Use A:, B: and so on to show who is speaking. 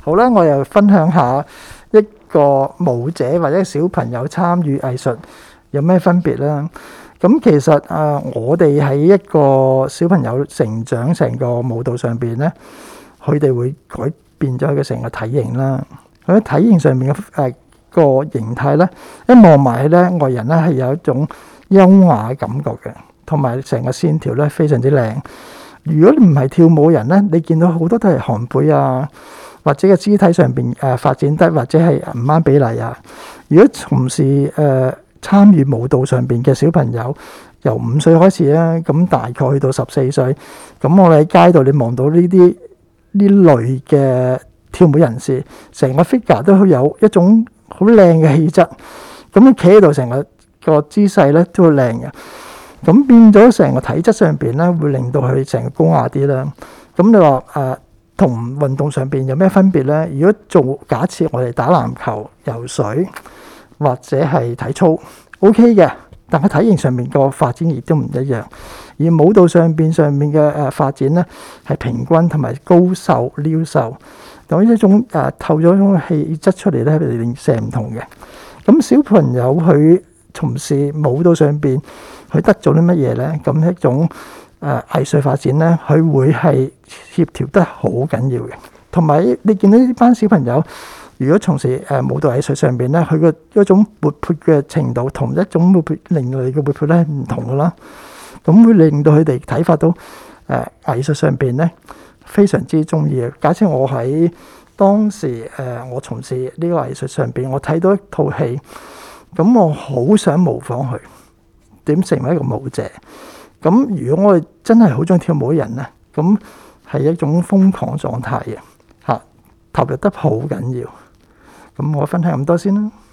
A: 好啦，我又分享下一個舞者或者小朋友參與藝術有咩分別啦。咁其實我哋喺一個小朋友成長成個舞蹈上邊咧，佢哋會改變咗佢嘅成個體型啦。佢喺體型上面嘅個形態咧，一望埋咧，外人咧係有一種優雅嘅感覺嘅，同埋成個線條咧非常之靚。如果你唔係跳舞人咧，你見到好多都係寒背啊，或者個肢體上邊發展得或者係唔啱比例啊。如果從事參與舞蹈上邊嘅小朋友，由5歲開始咧，咁大概去到14歲，咁我哋喺街度你望到呢類嘅跳舞人士，成個 figure 都有一種好靚嘅氣質，咁你企喺度成個姿勢咧都好靚嘅，咁變咗成個體質上邊咧會令到佢成個高雅啲啦。咁你話同運動上邊有咩分別咧？如果假設我哋打籃球、游水或者係體操 OK 嘅，但係體型上面個發展亦都唔一樣。而舞蹈上面嘅發展咧係平均同埋高瘦撩瘦，咁一種透咗一種氣質出嚟咧，零舍唔同嘅。咁小朋友佢從事舞蹈上邊，佢得咗啲乜嘢咧？咁一種藝術發展咧，佢會係協調得好緊要嘅。同埋你見到呢班小朋友，如果從事舞蹈藝術上邊咧，佢個一種活潑嘅程度，同一種活潑令到你嘅活潑咧唔同噶啦。咁會令到佢哋啟發到藝術上邊咧非常之中意嘅。假設我喺當時我從事呢個藝術上邊，我睇到一套戲，咁我好想模仿佢點成為一個舞者。咁如果我哋真係好中意跳舞嘅人咧，咁係一種瘋狂狀態嘅嚇，投入得好緊要。咁我分享咁多先啦。